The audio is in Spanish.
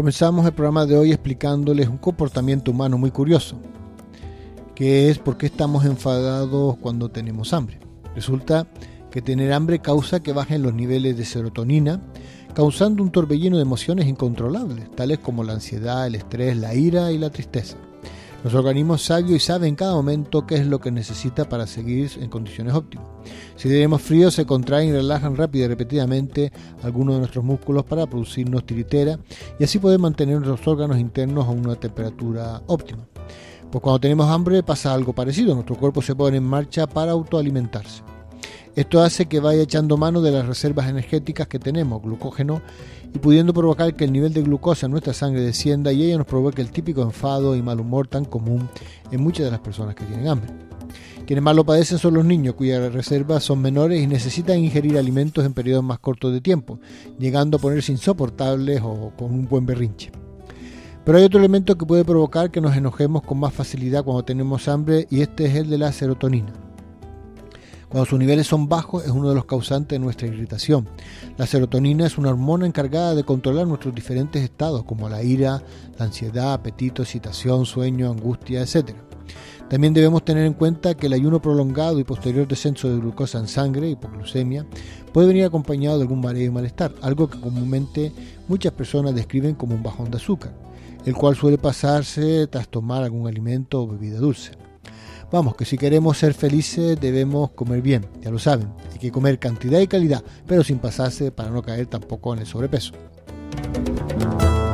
Comenzamos el programa de hoy explicándoles un comportamiento humano muy curioso, que es por qué estamos enfadados cuando tenemos hambre. Resulta que tener hambre causa que bajen los niveles de serotonina, causando un torbellino de emociones incontrolables, tales como la ansiedad, el estrés, la ira y la tristeza. Nuestro organismo es sabio y sabe en cada momento qué es lo que necesita para seguir en condiciones óptimas. Si tenemos frío, se contraen y relajan rápido y repetidamente algunos de nuestros músculos para producirnos tiritera y así poder mantener nuestros órganos internos a una temperatura óptima. Pues cuando tenemos hambre pasa algo parecido, nuestro cuerpo se pone en marcha para autoalimentarse. Esto hace que vaya echando mano de las reservas energéticas que tenemos, glucógeno, y pudiendo provocar que el nivel de glucosa en nuestra sangre descienda y ello nos provoque el típico enfado y mal humor tan común en muchas de las personas que tienen hambre. Quienes más lo padecen son los niños, cuyas reservas son menores y necesitan ingerir alimentos en periodos más cortos de tiempo, llegando a ponerse insoportables o con un buen berrinche. Pero hay otro elemento que puede provocar que nos enojemos con más facilidad cuando tenemos hambre y este es el de la serotonina. Cuando sus niveles son bajos es uno de los causantes de nuestra irritación. La serotonina es una hormona encargada de controlar nuestros diferentes estados como la ira, la ansiedad, apetito, excitación, sueño, angustia, etc. También debemos tener en cuenta que el ayuno prolongado y posterior descenso de glucosa en sangre, hipoglucemia, puede venir acompañado de algún mareo y malestar, algo que comúnmente muchas personas describen como un bajón de azúcar, el cual suele pasarse tras tomar algún alimento o bebida dulce. Vamos, que si queremos ser felices debemos comer bien, ya lo saben, hay que comer cantidad y calidad, pero sin pasarse para no caer tampoco en el sobrepeso.